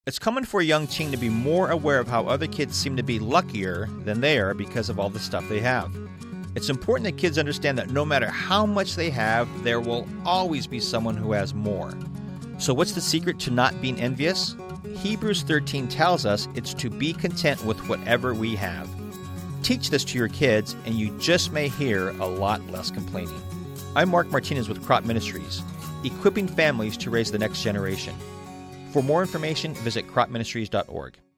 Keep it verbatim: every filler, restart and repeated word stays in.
It's common for a young teen to be more aware of how other kids seem to be luckier than they are because of all the stuff they have. It's important that kids understand that no matter how much they have, there will always be someone who has more. So what's the secret to not being envious? Hebrews thirteen tells us it's to be content with whatever we have. Teach this to your kids, and you just may hear a lot less complaining. I'm Mark Martinez with Crop Ministries, equipping families to raise the next generation. For more information, visit crop ministries dot org.